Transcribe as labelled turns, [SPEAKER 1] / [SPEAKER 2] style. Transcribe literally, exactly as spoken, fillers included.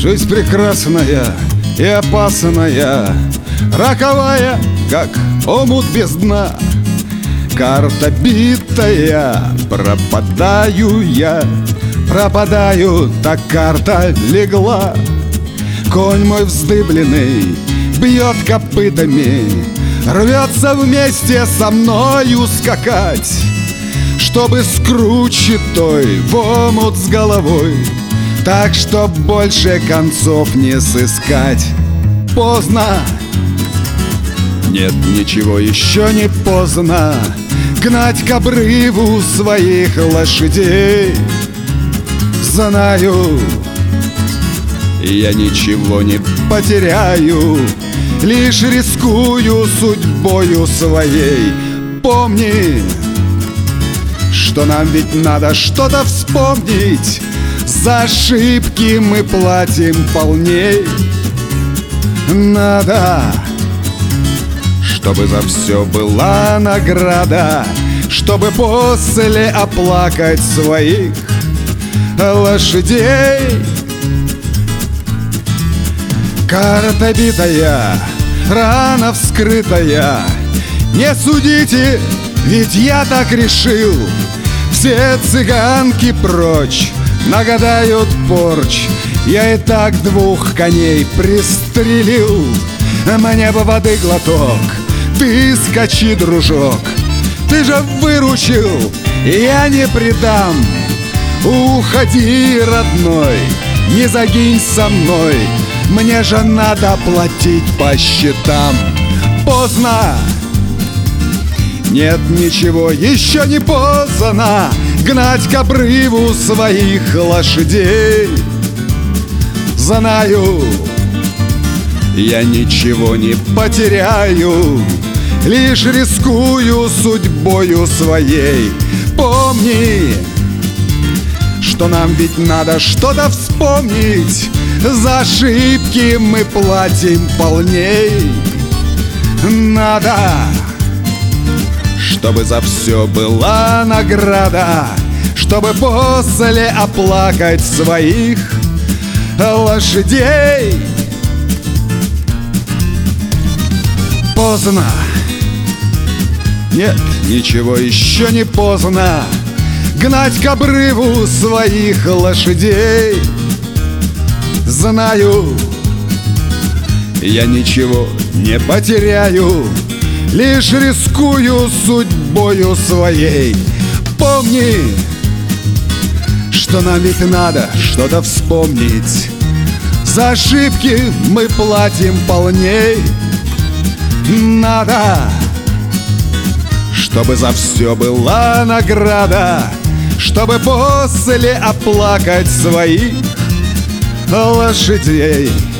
[SPEAKER 1] Жизнь прекрасная и опасная, роковая, как омут без дна. Карта битая, пропадаю я, пропадаю, так карта легла. Конь мой вздыбленный бьет копытами, рвется вместе со мною скакать, чтобы с круче той в омут с головой, так что больше концов не сыскать. Поздно, нет, ничего еще не поздно гнать к обрыву своих лошадей. Знаю, я ничего не потеряю, лишь рискую судьбою своей. Помни, что нам ведь надо что-то вспомнить, за ошибки мы платим полней. Надо, чтобы за все была награда, чтобы после оплакать своих лошадей. Карта битая, рана вскрытая, не судите, ведь я так решил. Все цыганки прочь нагадают порч, я и так двух коней пристрелил. Мне бы воды глоток, ты скачи, дружок, ты же выручил, я не предам. Уходи, родной, не загинь со мной, мне же надо платить по счетам. Поздно, нет, ничего еще не поздно гнать к обрыву своих лошадей. Знаю, я ничего не потеряю, лишь рискую судьбою своей. Помни, что нам ведь надо что-то вспомнить, за ошибки мы платим полней. Надо, чтобы за все была награда, чтобы после оплакать своих лошадей. Поздно, нет, ничего еще не поздно гнать к обрыву своих лошадей. Знаю, я ничего не потеряю, лишь рискую судьбою своей. Помни, что нам ведь надо что-то вспомнить, за ошибки мы платим полней. Надо, чтобы за все была награда, чтобы после оплакать своих лошадей.